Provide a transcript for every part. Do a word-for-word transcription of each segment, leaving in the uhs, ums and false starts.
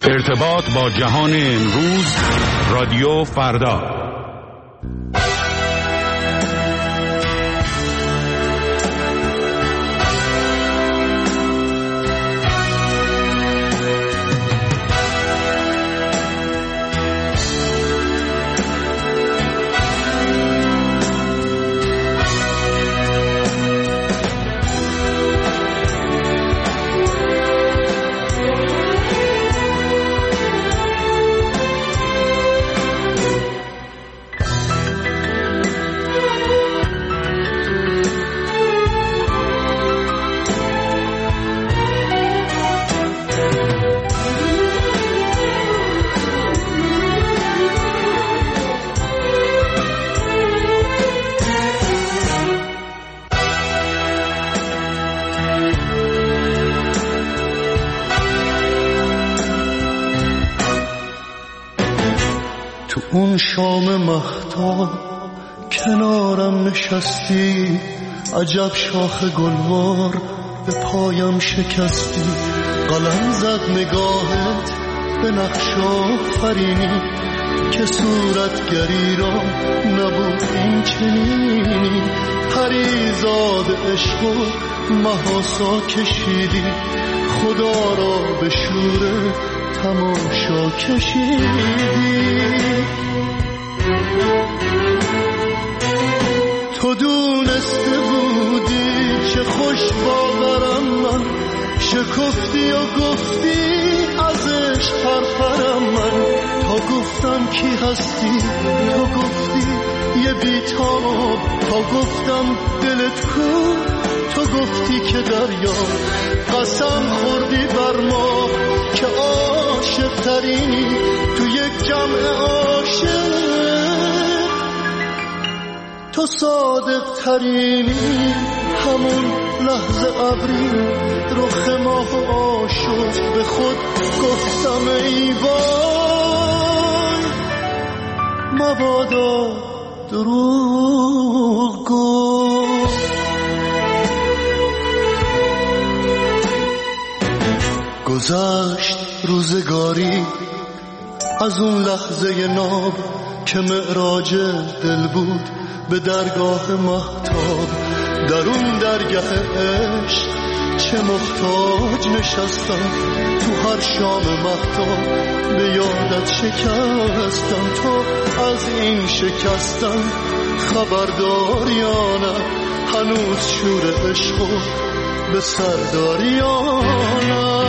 ارتباط با جهان امروز، رادیو فردا. اون شام مهتاب کنارم نشستی، عجب شاخ گلوار به پایم شکستی. قلم زد نگاهت به نقش آفرینی که صورتگری را نبود این چنینی. پریزاد عشق و محاسا کشیدی، خدا را به شور تماشا کشیدی. تو دونسته بودی چه خوش باورم من، شکفتی و گفتی ازش پرپرم من. تا گفتم کی هستی تو گفتی یه بیتاب، تا گفتم دلت کو تو گفتی که دریا. قسم خوردی بر ما که عاشق ترینی تو یک جمع عاشق، تو صادق ترینی. همون لحظه ابری رخ ماه آشفت، به خود گفتم ای وای مبادا دروغ گفت. گذشت روزگاری از اون لحظه ناب که معراج دل بود به درگاه مهتاب. در اون درگاه عشق چه محتاج نشستم، تو هر شام مهتاب به یادت شکستم. تو از این شکستم خبردار یا نه، هنوز شور عشق به سردار یا نه.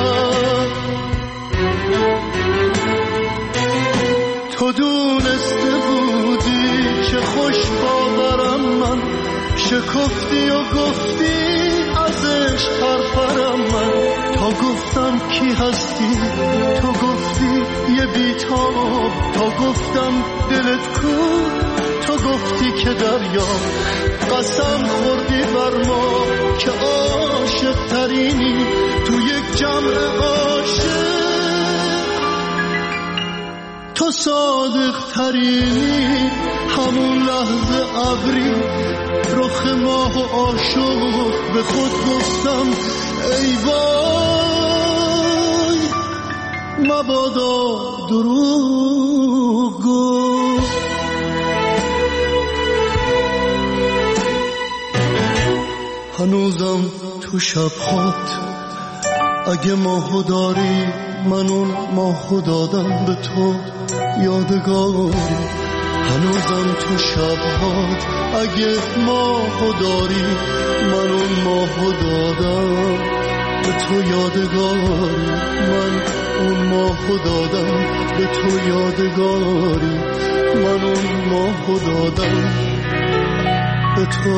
تو دونسته بودی چه خوش باورم من، شکفتی و گفتی ازش پرپرم من. تا گفتم کی هستی تو گفتی یه بیتاب، تا گفتم دلت کو تو گفتی که دریا. قسم خوردی بر ما که عاشق ترینی تو یک جمع عاشق، تو صادق ترینی. همون لحظه ابری رخ ماه و عاشق، به خود گفتم ای وای مبادا دروغ گفت. هنوزم تو شب‌هات اگه ماهو داری، من اون ماهو دادم به تو یادگاری. هنوزم تو شب‌هات اگه ماهو داری، من اون ماهو دادم به تو یادگاری. من اون ماهو دادم به تو یادگاری. من اون ماهو دادم به تو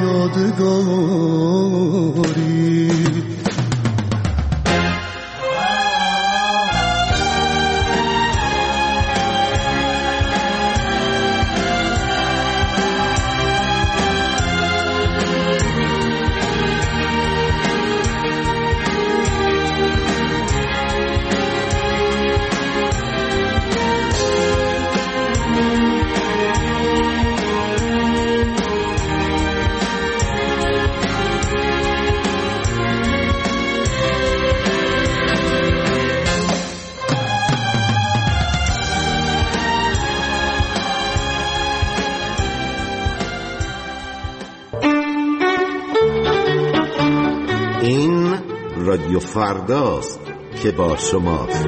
یادگاری. فرداست که با شماست.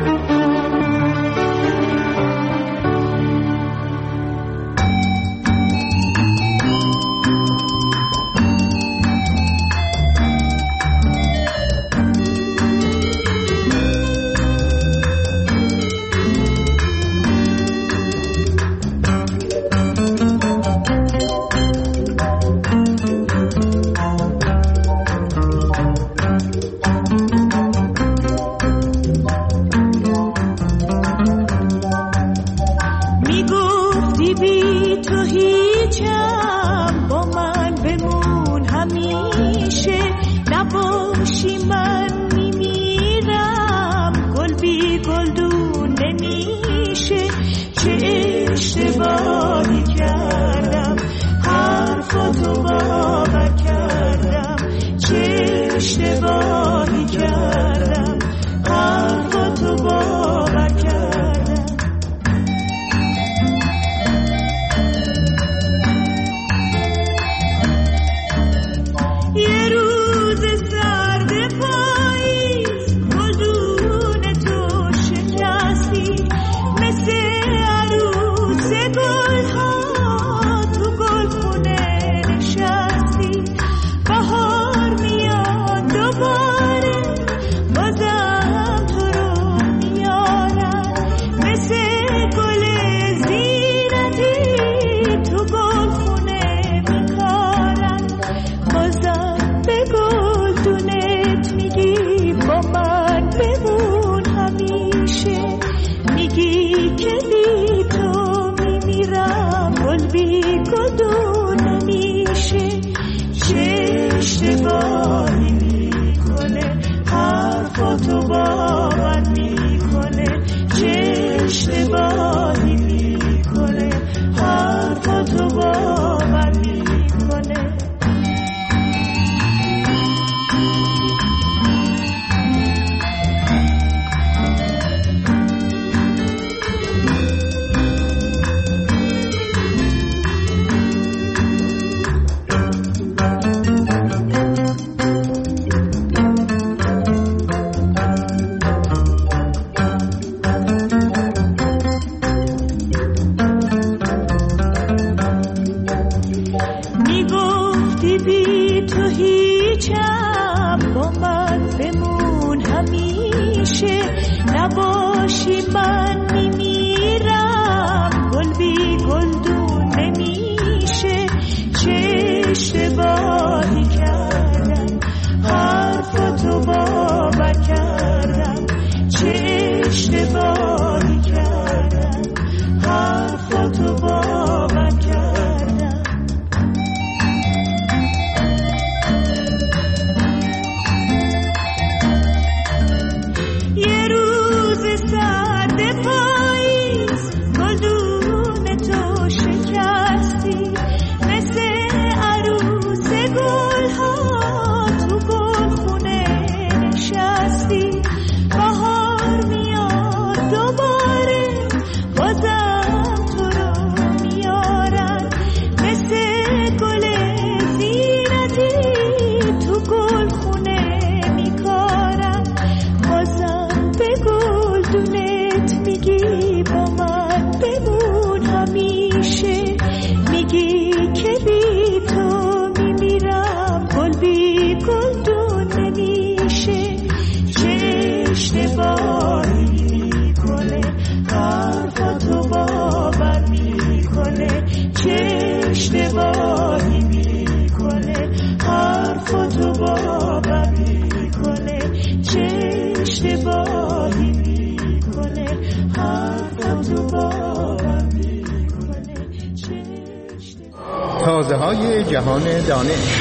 تازه های جهان دانش.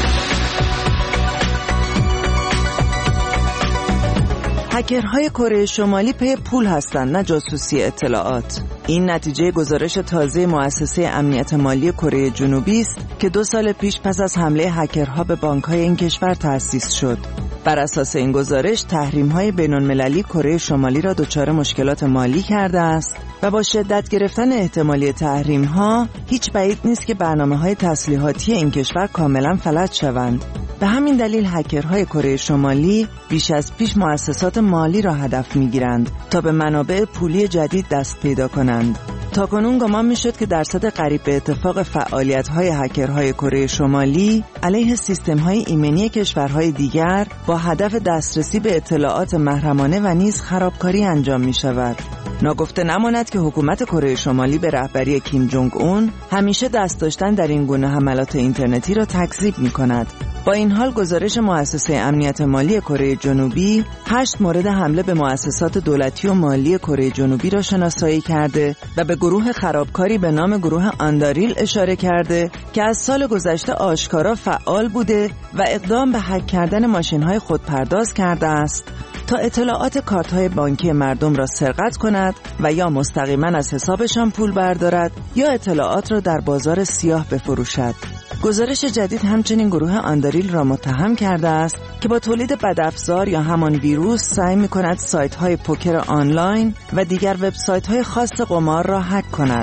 هکرهای کره شمالی پی پول هستند نه جاسوسی اطلاعات. این نتیجه گزارش تازه مؤسسه امنیت مالی کره جنوبی است که دو سال پیش پس از حمله هکرها به بانک‌های این کشور تأسیس شد. بر اساس این گزارش تحریم‌های بین‌المللی کره شمالی را دچار مشکلات مالی کرده است و با شدت گرفتن احتمالی تحریم‌ها هیچ بعید نیست که برنامه‌های تسلیحاتی این کشور کاملا فلج شوند. به همین دلیل هکرهای کره شمالی بیش از پیش مؤسسات مالی را هدف می‌گیرند تا به منابع پولی جدید دست پیدا کنند. تاکنون گمان می‌شد که درصد قریب به اتفاق فعالیت‌های هکرهای کره شمالی علیه سیستم‌های ایمنی کشورهای دیگر با هدف دسترسی به اطلاعات محرمانه و نیز خرابکاری انجام می‌شود. ناگفته نماند که حکومت کره شمالی به رهبری کیم جونگ اون همیشه دست داشتن در این گونه حملات اینترنتی را تکذیب می‌کند. با این حال گزارش مؤسسه امنیت مالی کره جنوبی هشت مورد حمله به مؤسسات دولتی و مالی کره جنوبی را شناسایی کرده و به گروه خرابکاری به نام گروه آنداریل اشاره کرده که از سال گذشته آشکارا فعال بوده و اقدام به هک کردن ماشین‌های خودپرداز کرده است تا اطلاعات کارت‌های بانکی مردم را سرقت کند و یا مستقیما از حسابشان پول بردارد یا اطلاعات را در بازار سیاه بفروشد. گزارش جدید همچنین گروه آنداریل را متهم کرده است که با تولید بدافزار یا همان ویروس سعی می‌کند سایت‌های پوکر آنلاین و دیگر وبسایت‌های خاص قمار را هک کند.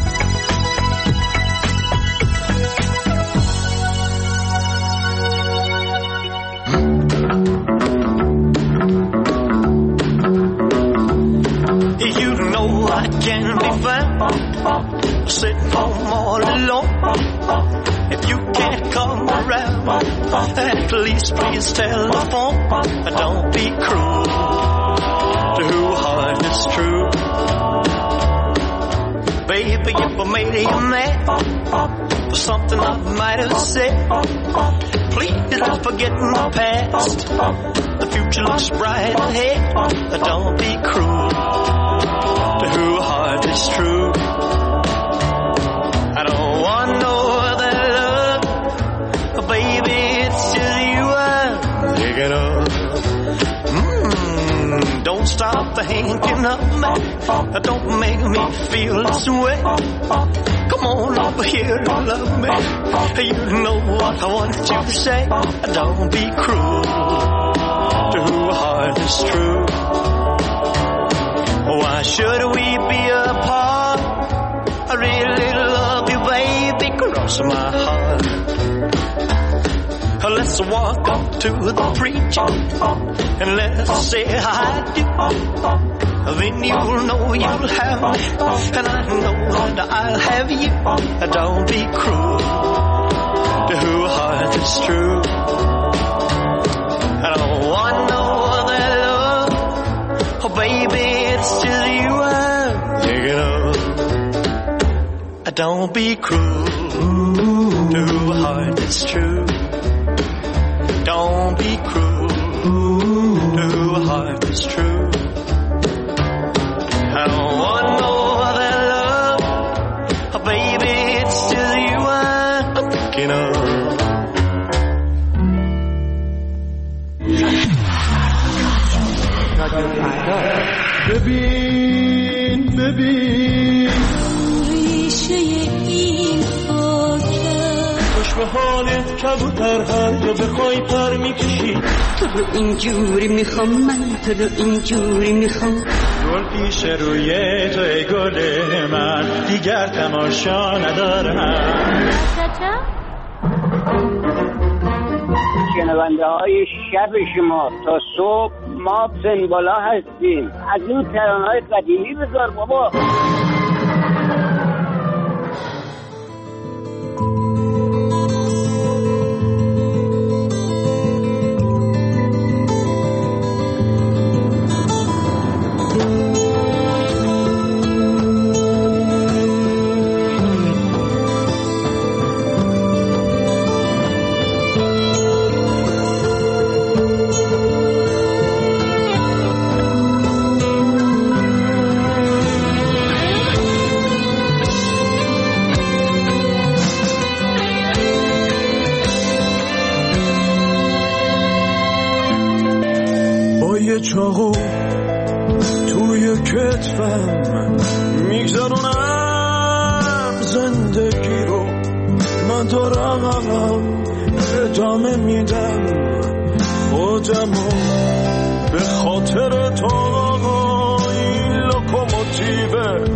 Sitting home all alone. If you can't come around, at least please telephone. Don't be cruel to who heart is true. Baby, if I made you mad for something I might have said, please don't forget my past. The future looks bright ahead. Don't be cruel to who heart is true. I don't want no other love, baby, it's just you I'm thinking of. Mm, don't stop thinking of me, don't make me feel this way. Come on over here and love me, you know what I want you to say. Don't be cruel to who heart is true. Why should we be apart? I really love you, baby, cross my heart. Let's walk up to the preacher and let's say I do. Then you'll know you'll have me, and I know that I'll have you. Don't be cruel to who heart is true. I don't want no other love, oh baby, it's just you I'm thinking of. Don't be cruel to a heart that's true. Don't be cruel to a heart that's true. I don't want no other love, oh baby, it's just you I'm thinking of. ببین ببین خوش به حالت کبوتر هر جا بخوای پر میکشی. تو رو اینجوری میخوام من، تو رو اینجوری میخوام. گل پیش روی تو ای گل من، دیگر تماشا ندارم. شنونده های شب شما تا صبح ما سنبالا هستیم. از این ترانه‌های قدیمی بذار بابا. چاقو توی کتفم میگذرونم زندگی رو، من دارم ادامه میدم خودمو به خاطر تو. این لوکوموتیو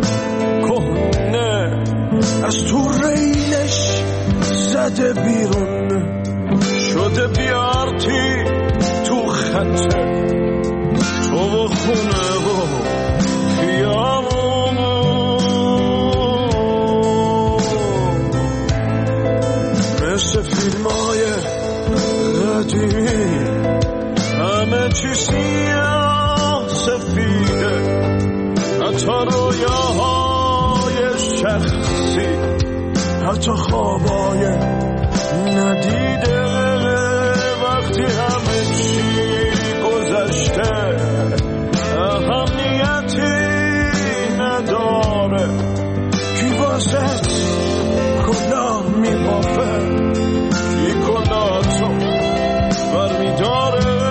کهنه از تو ریلش زده بیرون، شده بیارتی تو خطه تو و خونه و خیابون مثل فیلمای قدیمی همه چی سیاه سفیده حتی رویاهای شخصی حتی خوابای ندیده وقتی همه چی گذشته اهمیتی نداره کی واسه کلاه میبافه کی کلاهتو برمیداره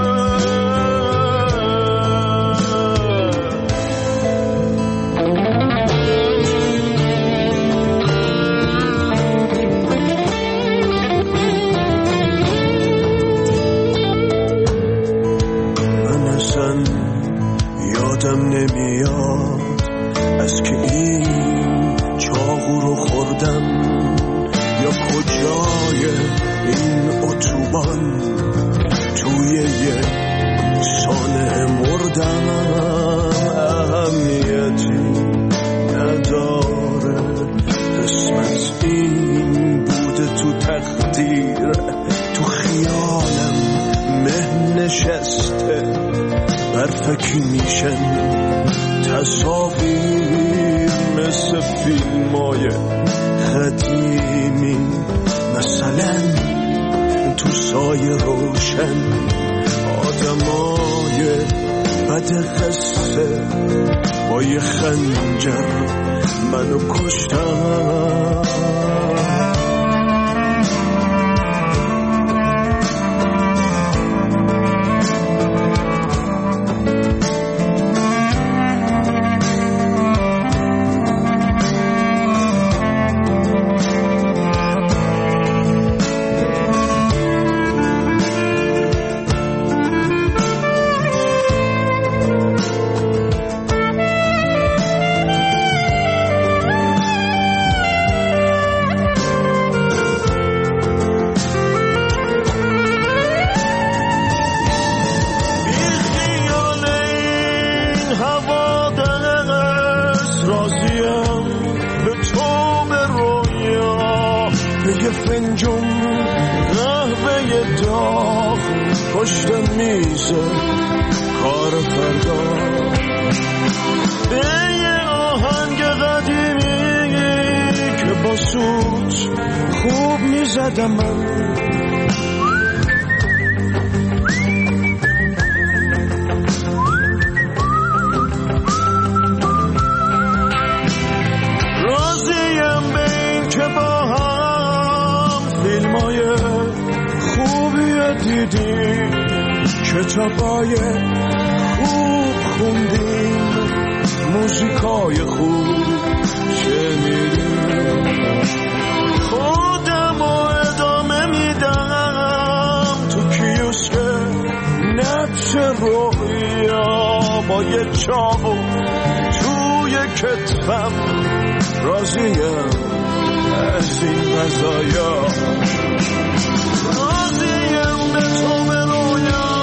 یادم نمیاد از که این چاقو رو خوردم یا کجای این اتوبان توی یه سانه مردم اهمیتی نداره قسمت این بوده تو تقدیر تو خیالم مه نشسته برفکی میشن تصاویر مثل فیلمای قدیمی مثلا تو سایه روشن آدمای بد قصه با یه خنجر منو کشتن کتابای خوب خوندیم موزیکای خوب شنیدیم خودم رو ادامه میدم تو کیوسک نبش رویا با یه چاقو توی کتفم راضیم از این غذایا راضیم به تو به رویا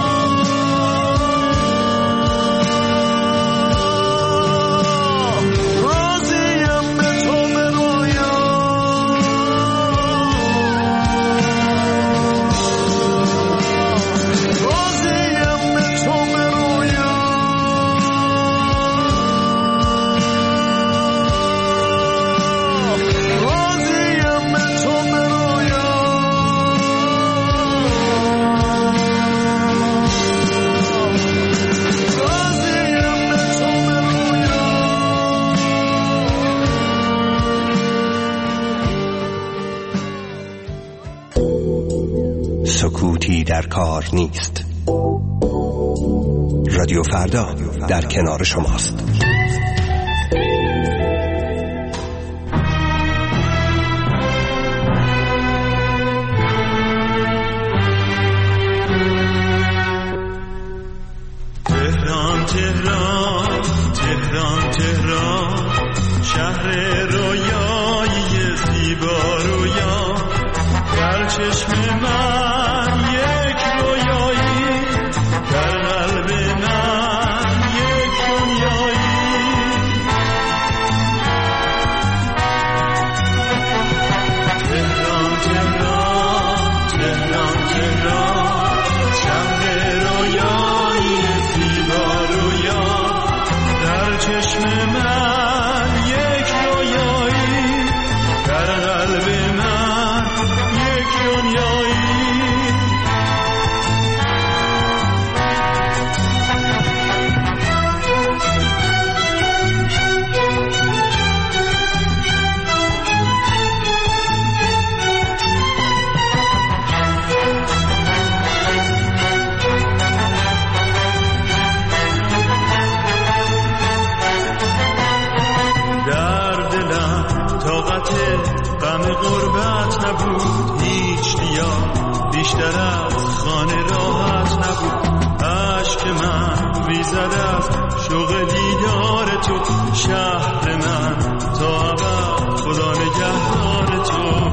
سکوتی در کار نیست. رادیو فردا در کنار شماست. تهران تهران تهران تهران شهر رویایی زیبا رویا در چشم من غم غربت نبود هیچ دیا بیشتر از خانه راحت نبود عشق من ریزد از شوق دیدار تو شهر من تا ابد خدا نگهدار تو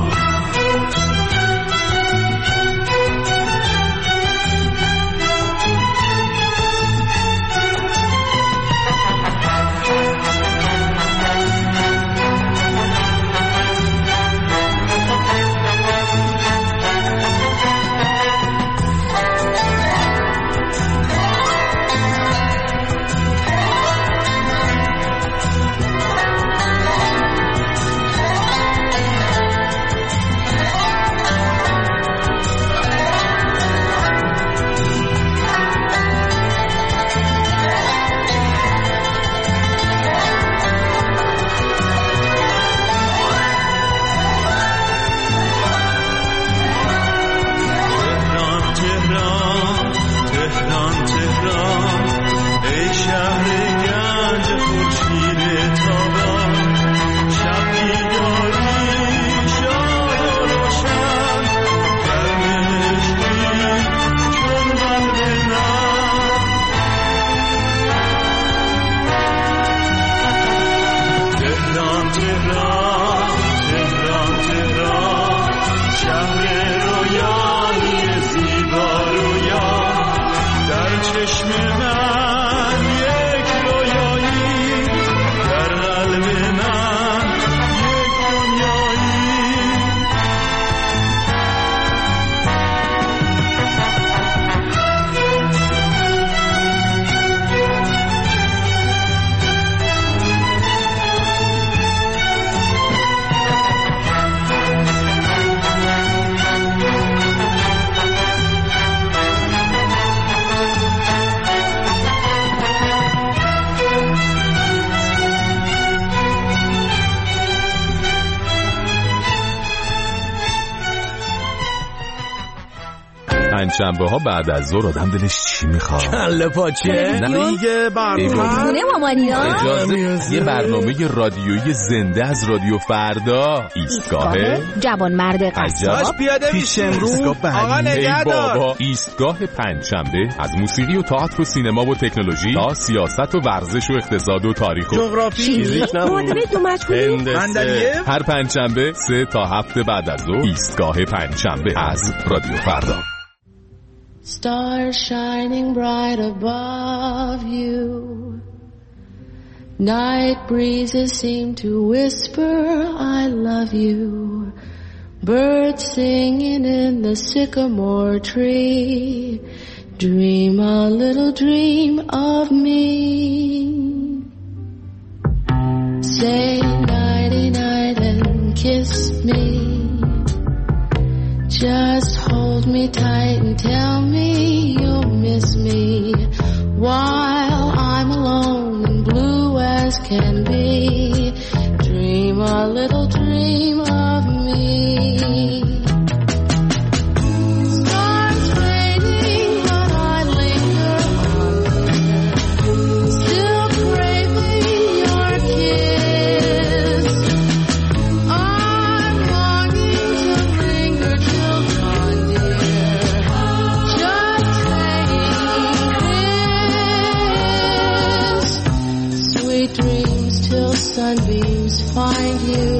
شنبه ها بعد از ظهر آدم دلش چی میخواد؟ کله پاچه؟ نه دیگه برنامه مامانینا اجازه یه برنامه رادیویی زنده از رادیو فردا ایستگاه جوان مرد قصاب پیاده میش امروز آقا نگهدار بابا ایستگاه پنجشنبه از موسیقی و تئاتر و سینما و تکنولوژی تا سیاست و ورزش و اقتصاد و تاریخ و جغرافی معادله دو مجهولی هر پنجشنبه سه تا هفته بعد از ظهر ایستگاه پنجشنبه از رادیو فردا. Stars shining bright above you. Night breezes seem to whisper, I love you. Birds singing in the sycamore tree. Dream a little dream of me. Say nighty night and kiss me. Just hold me tight and tell me you'll miss me while I'm alone and blue as can be. Dream a little dream of me. Stars fading, but I linger on there, still craving your kiss. I'm longing to linger till dawn, dear. Just saying this. Sweet dreams till sunbeams find you.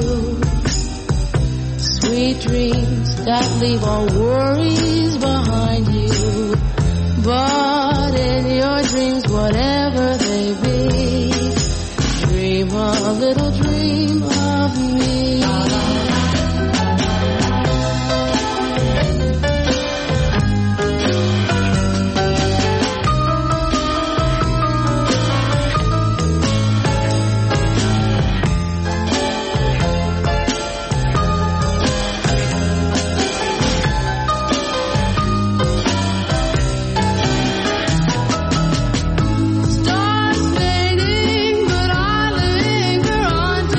Sweet dreams that leave all worries behind you. But in your dreams, whatever they be, dream a little dream of me. Stars fading, but I linger on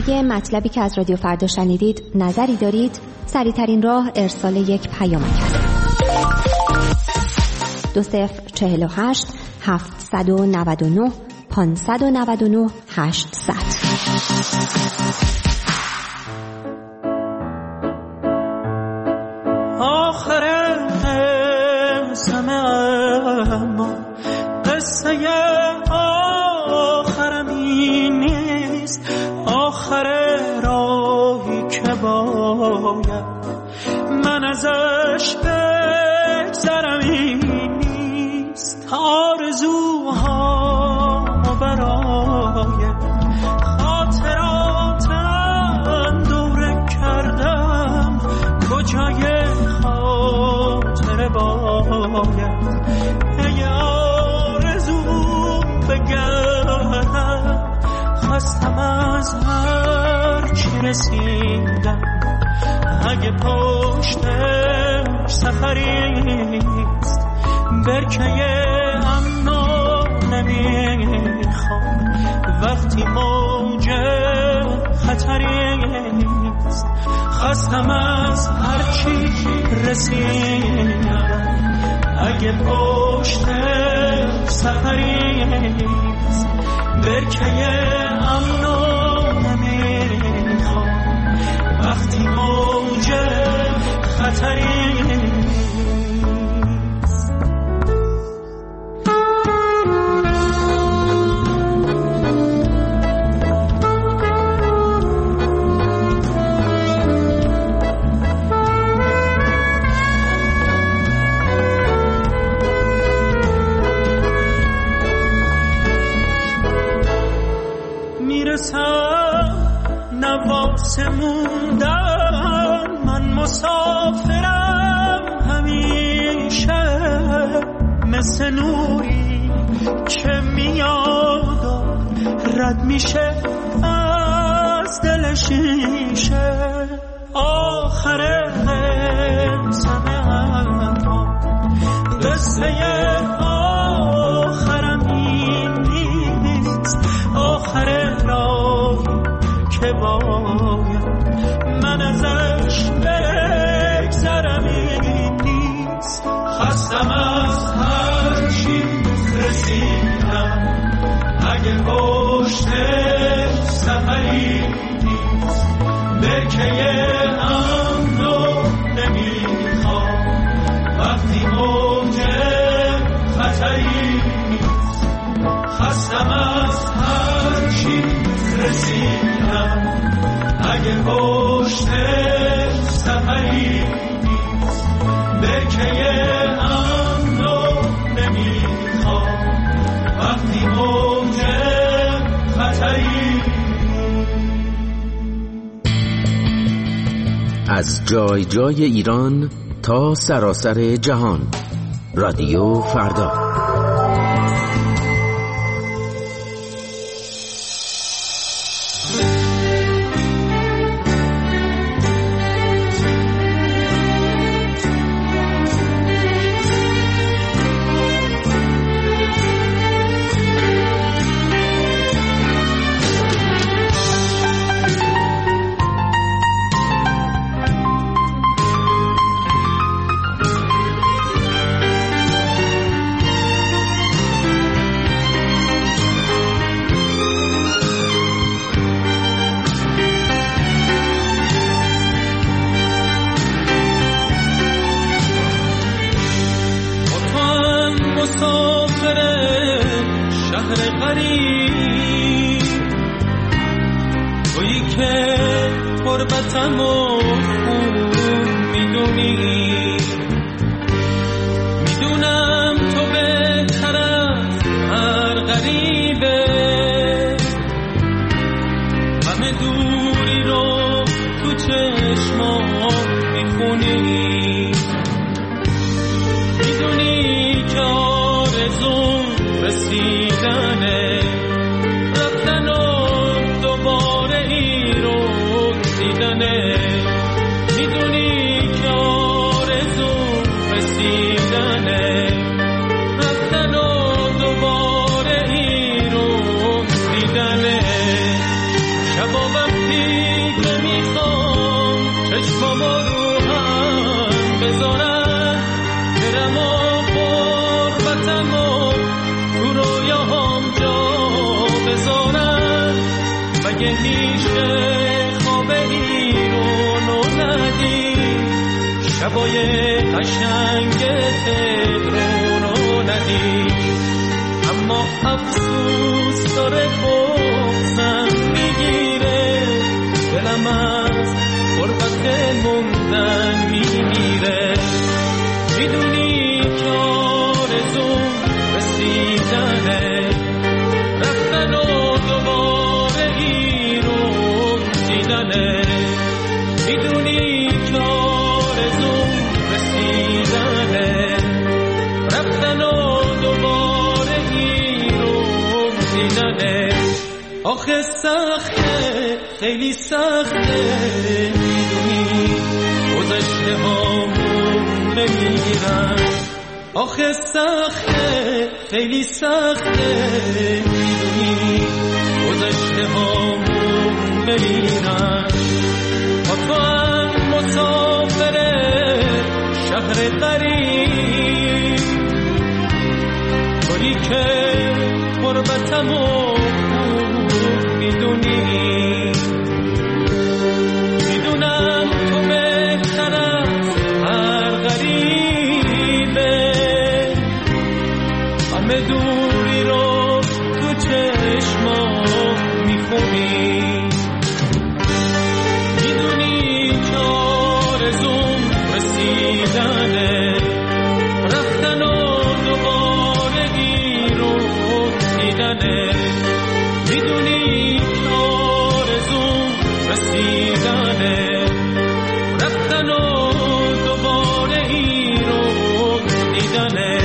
درباره مطلبی که از رادیو فردا شنیدید نظری دارید؟ سریع‌ترین راه ارسال یک پیامک است. دو صفر چهل و هشت هفتصد و نود و نه پانصد و نود و نه هشتصد. من ازش بگذرم این نیست آرزوها برای خاطراتم دوره کردم کجای خاطر باید ای آرزو بگردم خواستم از هر چی رسیدم اگه پشتش سفریست برکه امنا نمیخوام وقتی موج خطریست خواستم از هرچی رسیدم اگه پشتش سفریست برکه امنا نمیخوام وقتی موج خطری میرسم نواسه موندن من مسافرم همیشه مثل نوری که میاد رد میشه از دل شیشه آخر سمه اما قصه آخرم این نیست آخر راهی که باید من ازش بگذرم این نیست خواستم از هر چی رسیدم اگه پشتش سفری نیست برکه امنو نمیخوام وقتی موج خطری نیست خواستم از هر چی رسیدم اگه پشتش سفری نیست برکه امنو نمیخوام وقتی موج خطری. از جای جای ایران تا سراسر جهان رادیو فردا. رفتن و دوباره ای رو دیدنه هوای قشنگ تهران رو ندید، اما افسوس داره بغضم میگیره، دلم از غربت موندن میمیره. میدونی که آرزوم رسیدنه، رفتن و دوباره این رو دیدنه. میدونی که آرزوم رسیدنه، رفتن و دوباره این رو دیدنه. آخه سخته، خیلی سخته، میدونی گذشته هامون بمیرن. آخه سخته، خیلی سخته، میدونی گذشته هامون بمیرن. با تو هم مسافر شهر غریب، تویی که غربتمو میدونی. میدونم تو بهتر از هر غریبه، همه دوری رو تو چشمات میخونی. میدونی که آرزوم رسیدنه، رفتن و دوباره گیر و دیدنه. میدونی که آرزوم رسیدنه، رفتن و دوباره این رو دیدنه.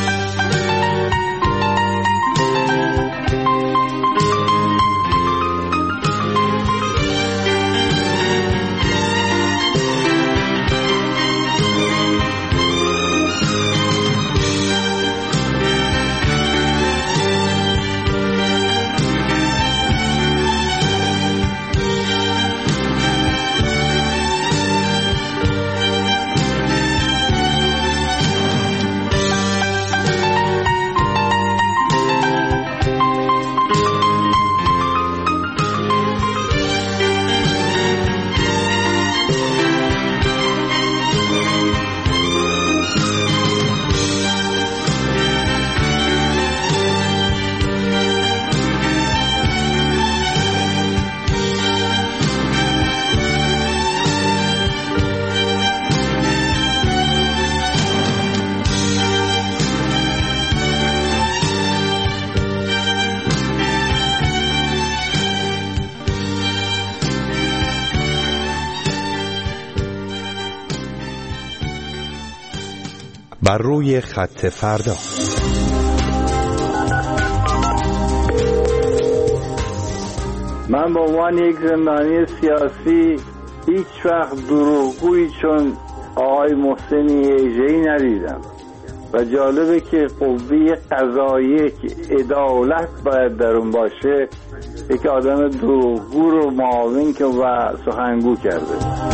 بر روی خط فردا. من به عنوان یک زندانی سیاسی هیچ وقت دروغگویی چون آقای محسنی ایجهی ندیدم و جالبه که قوه قضاییه که عدالت باید در اون باشه یک آدم دروغگو رو معاون که و سخنگو کرده.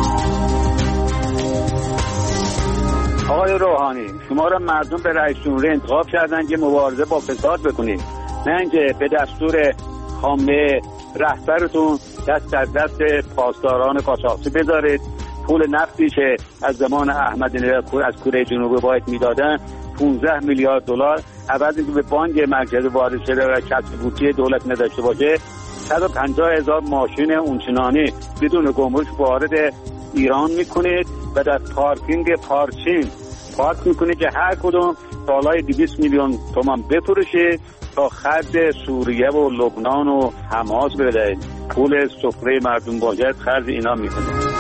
آقای روحانی، شما را مردم به رئیس جمهوری انتخاب کردن که مبارزه با فساد بکنید، نه اینکه به دستور خامنه رهبرتون دست در دست پاسداران قاچاقچی بذارید. پول نفتی که از زمان احمدی نژاد از کره جنوبی باید میدادن پانزده میلیارد دلار، عوض اینکه به بانک مرکزی وارد شده و کسب بودجه دولت نداشته باشه، صد و پنجاه هزار ماشین اونچنانی بدون گمرک وارد ایران میکنید و در پارکینگ پارچین پارک میکنید که هر کدوم بالای دویست میلیون تومان بفروشید تا خرج سوریه و لبنان و حماس بدهید. پول سفره مردم باید خرج اینا میکنید.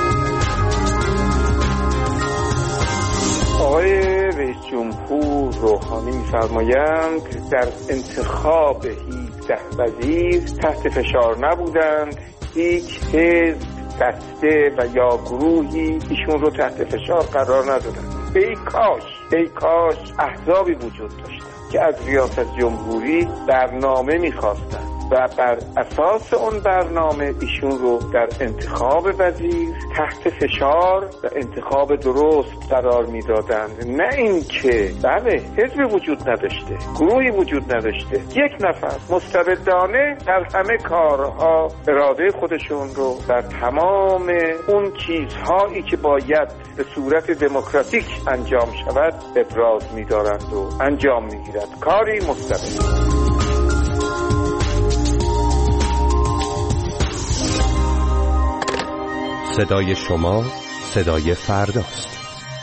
آقای رئیس جمهور روحانی می‌فرمایند در انتخاب هفده وزیر تحت فشار نبودند، هیچ حزب، دسته و یا گروهی ایشون رو تحت فشار قرار ندادند. ای کاش ای کاش احزابی وجود داشتند که از ریاست جمهوری برنامه می‌خواستند و بر اساس اون برنامه ایشون رو در انتخاب وزیر تحت فشار و انتخاب درست قرار میدادند. نه اینکه بله حزبی وجود نداشته، گروهی وجود نداشته، یک نفر مستبدانه در همه کارها اراده خودشون رو در تمام اون چیزهایی که باید به صورت دموکراتیک انجام شود ابراز می‌دارند و انجام می‌گیرند. کاری مستبد. صدای شما صدای فرداست.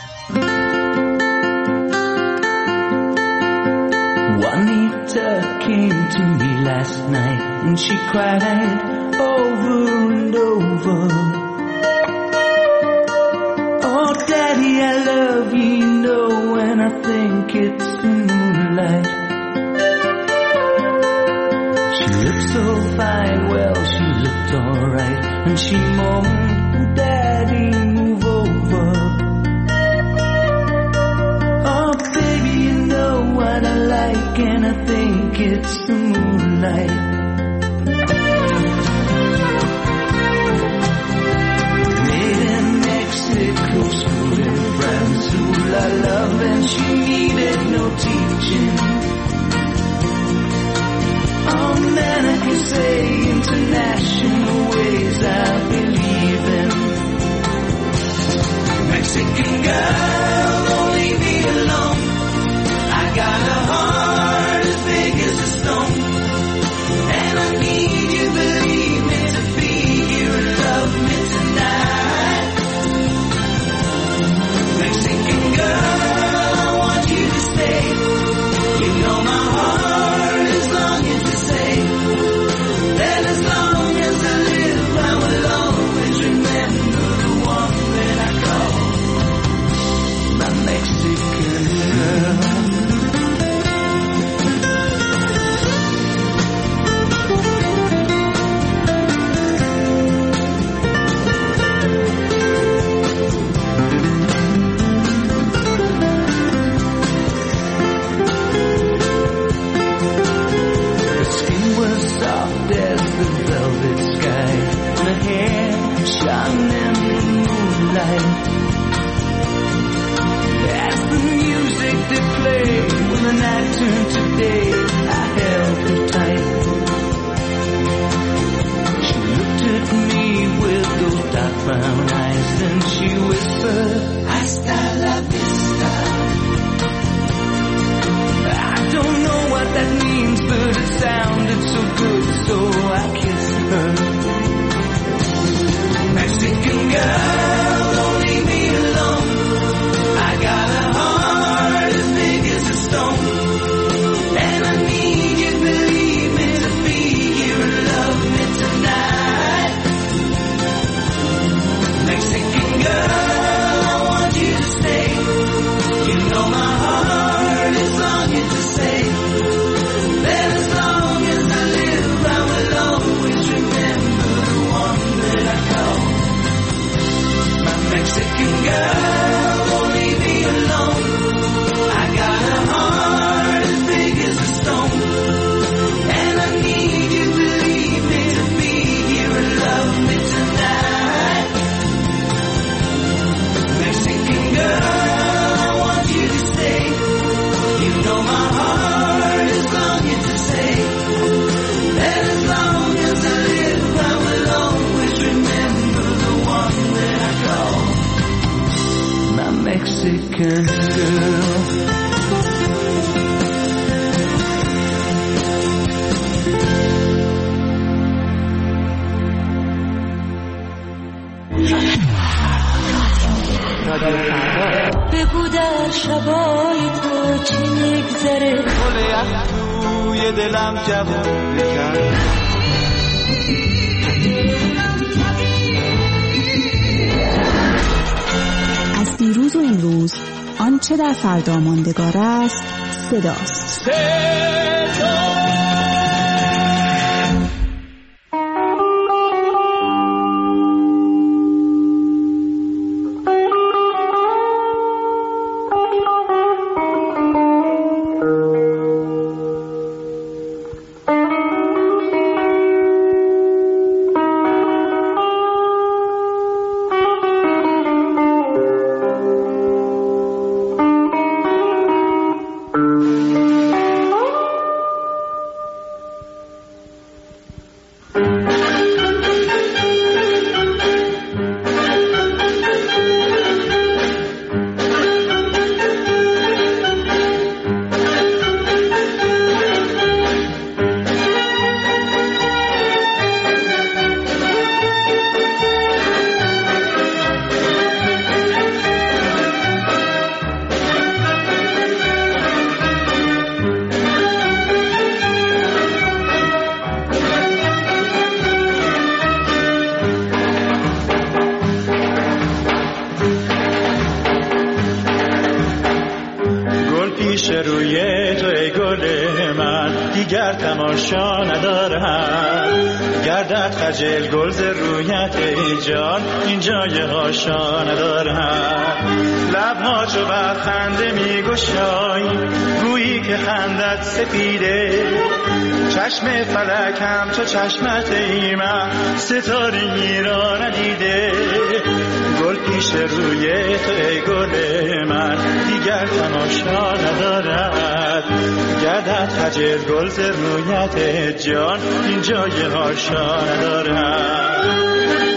Juanita came to me last night and she cried over and over. Oh daddy, I love you, you know, and I think it's the moonlight. She looked so fine, well she looked alright, and she moaned, daddy, move over. Oh baby, you know what I like, and I think it's the moonlight. Made in Mexico, school in France, who I love, and she needed no teaching. Oh man, I can say international ways I believe in. Mexican girl, don't leave me alone. I got a heart as big as a stone, and I need you, believe me, to be here and love me tonight. Mexican girl, I want you to stay. You know my heart is longing to say that as long as I live, I will always remember the one that I call my Mexican girl. Shone in the moonlight. As the music they played, when the night turned to day, I held her tight. She looked at me with those dark brown eyes, and she whispered, "Hasta la vista." I don't know what that means, but it sounded so good, so I kissed her. Mexican girl, don't leave me alone. I got a heart as big as a stone, and I need you, believe me, to be here and love me tonight. Mexican girl, I want you to stay. You know my heart is longing to say that as long as I live, I will always remember the one that I call Mexican girl, don't leave me alone. I got a heart as big as a stone, and I need you, believe me, to be here and love me tonight. Mexican girl, I want you to stay. You know my heart is longing to say that as long as I live, I will always remember the one that I call my Mexican girl. بگو در شبای تو چی میگذره، گل یخ توی دلم جوون بکن. از دیروز و امروز آنچه در فردا ماندگار است صداست. صدا پیش روی تو ای گل من دیگر تماشا ندارم، گردد خجل گل ز رویت ای جان این جای هاشا ندارم. لبها چو بر خنده می گشایی گویی که خندت سپیده، چشم فلک هم چو چشمت ای من ستارگی را ندیده. گل پیش روی تو ای گل من دیگر تماشا ندارد، گردد خجل گل ز رویت جان این جای هاشا ندارد.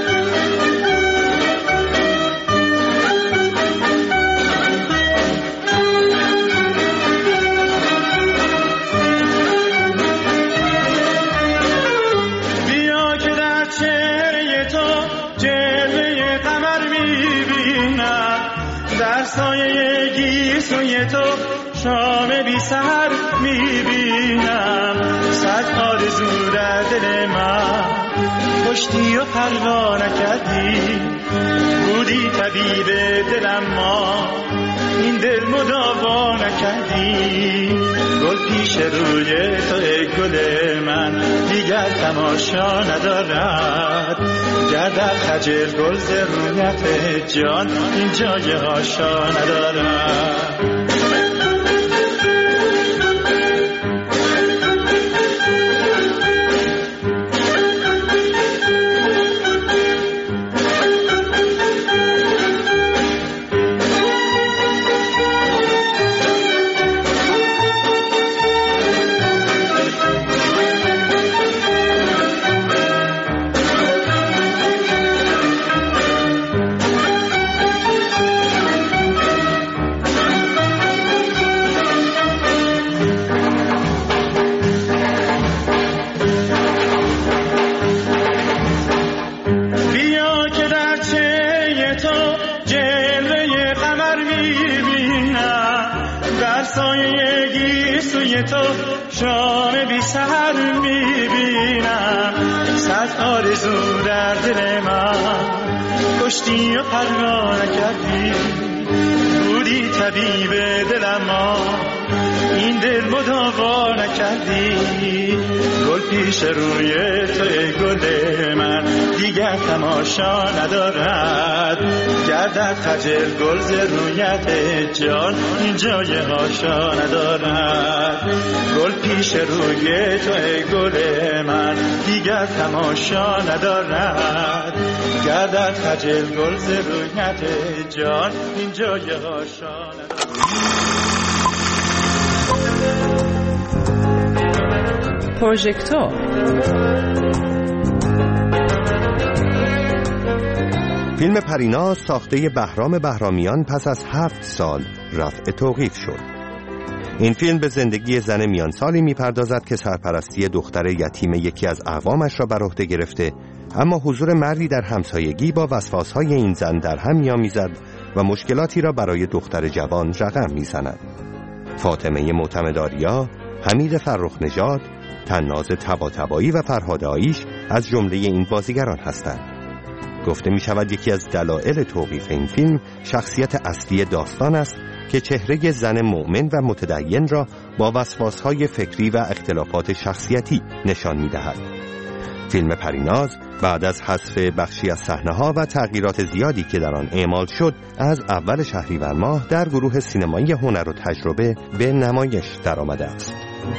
سایه گیسوی تو شام بی سحر میبینم، صد آرزو در دل من کشتی و پروا نکردی، بودی طبیب دلم ما این دل مداوا نکردی. گل پیش روی تو ای گل من دیگر تماشا ندارد، گردد خجل گل ز رویت جان این جای هاشا ندارد. تو شام بی سحر میبینم، صد آرزو در دل من کشتی و پروا نکردی، بودی طبیب دلم ما این دل مداوا نکردی. گل پیش روی تو ای گل من دیگر تماشا ندارد، گردد خجل گل ز رویت جان این جای هاشا ندارد. گل پیش روی تو ای گل من دیگر تماشا ندارد، گردد خجل گل ز رویت جان این جای هاشا ندارد. پروژکتور فیلم پریناز ساخته بهرام بهرامیان پس از هفت سال رفع توقیف شد. این فیلم به زندگی زن میان سالی میپردازد که سرپرستی دختر یتیم یکی از اقوامش را بر عهده گرفته، اما حضور مردی در همسایگی با وسواسهای این زن در هم می‌آمیزد و مشکلاتی را برای دختر جوان رقم می‌زند. فاطمه معتمدآریا، حمید فرخ نژاد، طناز طباطبایی و فرهاد عایش از جمله این بازیگران هستند. گفته می شود یکی از دلایل توقیف این فیلم شخصیت اصلی داستان است که چهره زن مؤمن و متدین را با وسواسهای فکری و اختلافات شخصیتی نشان می دهد. فیلم پریناز بعد از حذف بخشی از صحنه‌ها و تغییرات زیادی که در آن اعمال شد، از اول شهریور ماه در گروه سینمایی هنر و تجربه به نمایش درآمده است.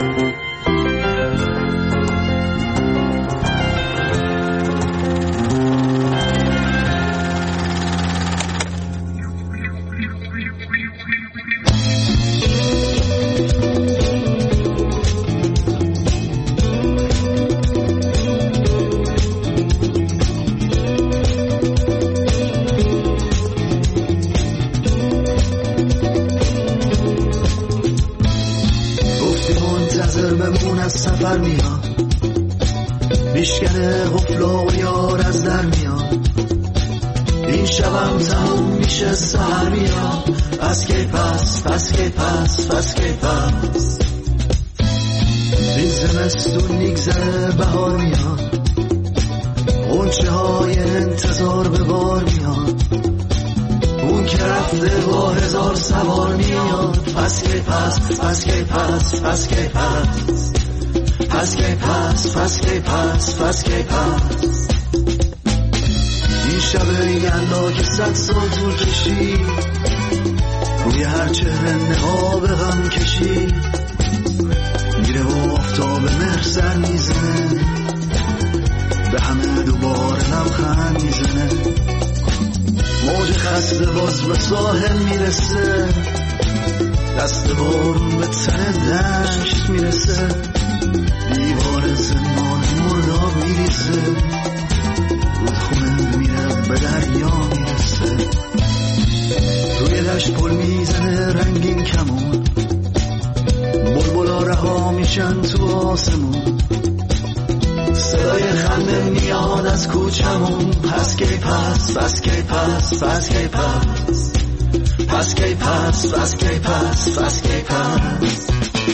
سفر میاد میشکنه غفلا و یار از در میاد، این شبم تموم میشه سهر میاد، پس که پس پس که پس پس که پس این زمستون میگذره بهار میاد، غنچه های انتظار به بار میاد، اون که رفته با هزار سوار میاد. پس کی پس پس کی پس پس کی پس پس کی پس پس کی پس پس کی پس. این شب یلدا که صد سال طول کشید، روی هر چهره نقاب غم کشید. میره و آفتاب مهر سر میزنه، به همه دوباره لبخند میزنه. موج خسته باز به ساحل میرسه، دست بارون به تن دشت میرسه. دیوار زمان مرداب میریزه، رودخونه میره به دریا میرسه. روی دشت پل میزنه رنگین کمون، بلبلا رها میشن تو آسمون. صدای خنده میاد از کوچمون. پس کی پس پس کی پس پس کی پس پس کی پس پس کی پس پس کی پس.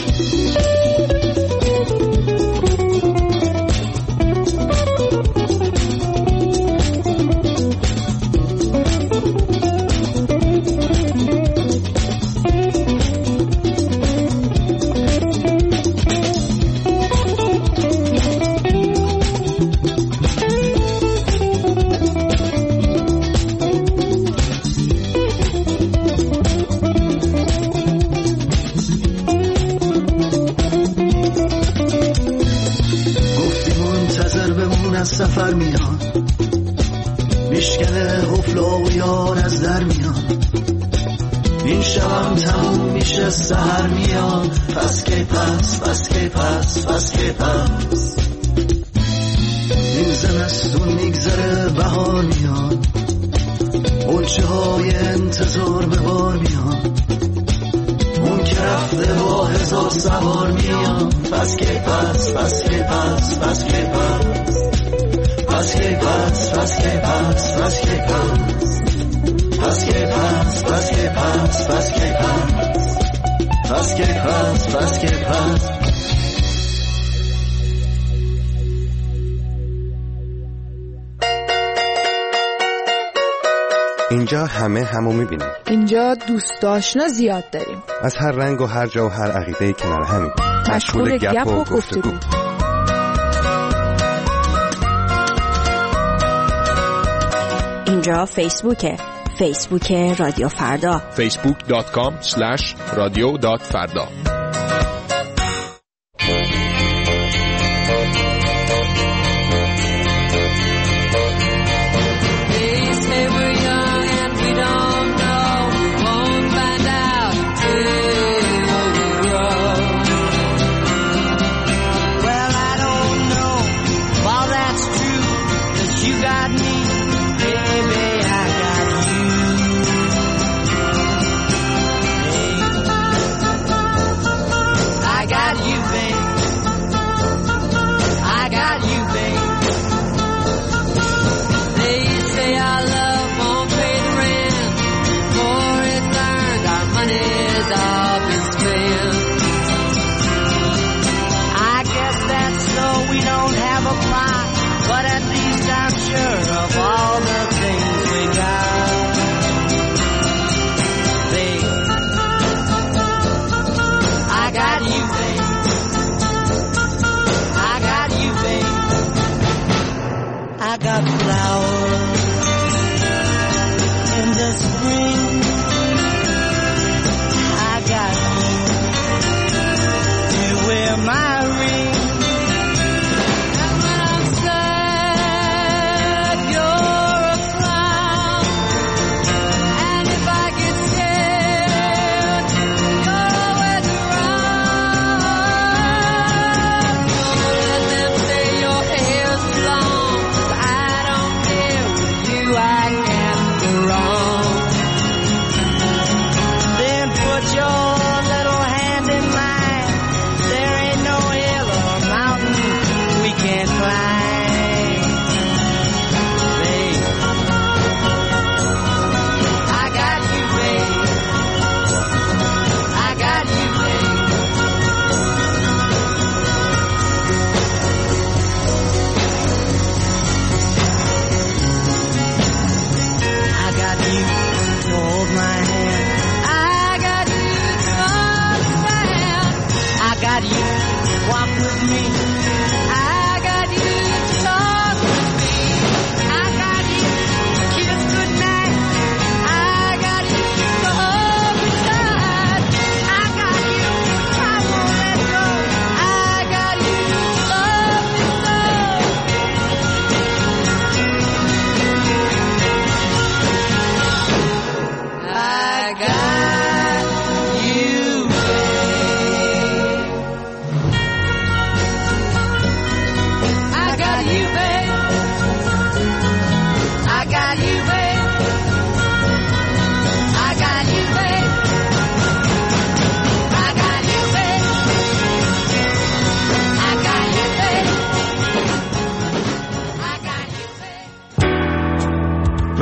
سفر میاد میشکنه قفلا و یار از در میاد. این شبم تموم میشه سحر میاد. پس کی پس پس کی پس پس کی پس. این زمستون میگذره بهار میاد، قلچه های انتظار به بار میاد. اون که رفته با هزار سوار میاد. پس کی پس پس کی پس پس کی پس پس کی پس پس کی پس پس کی پس پس کی پس پس کی پس پس کی پس پس کی پس پس کی پس. اینجا همه همو میبینیم. اینجا دوست آشنا زیاد داریم، از هر رنگ و هر جا و هر عقیده کنار همین. مشغول گپ و گفتگو. اینجا فیسبوکه، فیسبوک رادیو فردا. فیسبوک دات کام اسلش رادیو دات فردا.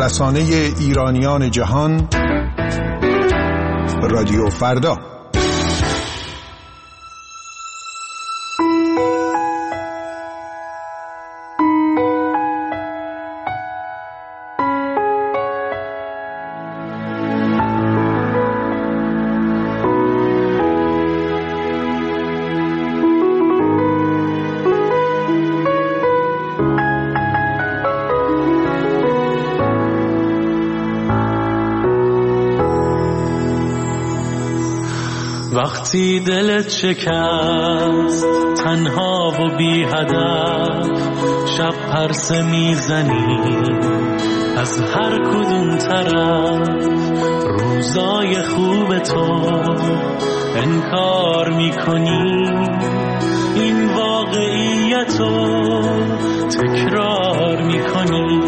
رسانه ایرانیان جهان، رادیو فردا. وقتی دلت شکست تنها و بی هدف، شب پرسه میزنی از هر کدوم طرف، روزای خوب تو انکار میکنی، این واقعیتو تکرار میکنی،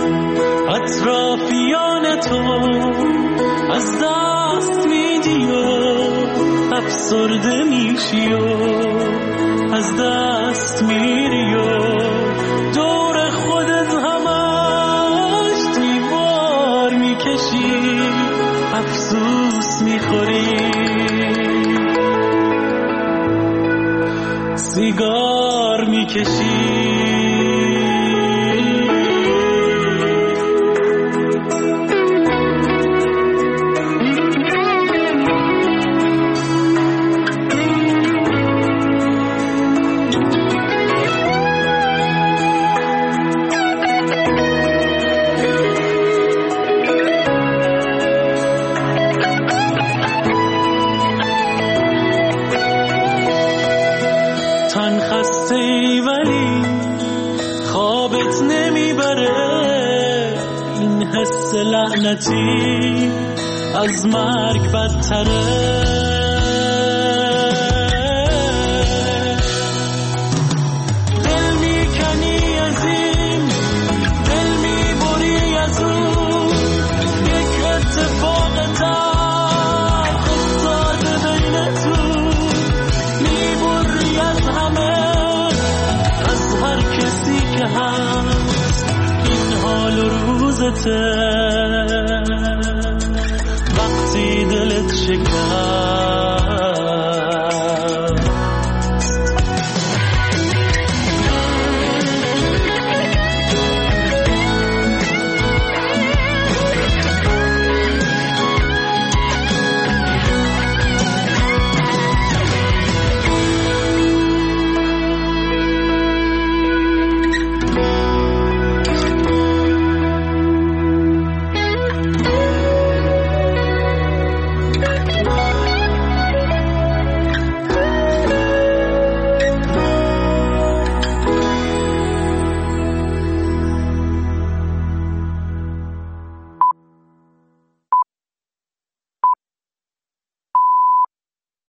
اطرافیان تو از دست میدی و افسرده میشی و از دست میری و دور خودت همش دیوار میکشی، افسوس میخوری، سیگار میکشی. لعنتی از مرگ بدتره، دل میکنی از این، دل میبری از اون، یک اتفاق تلخ افتاده بینتون، میبری از همه، از هر کسی که هست، این حال و روزته.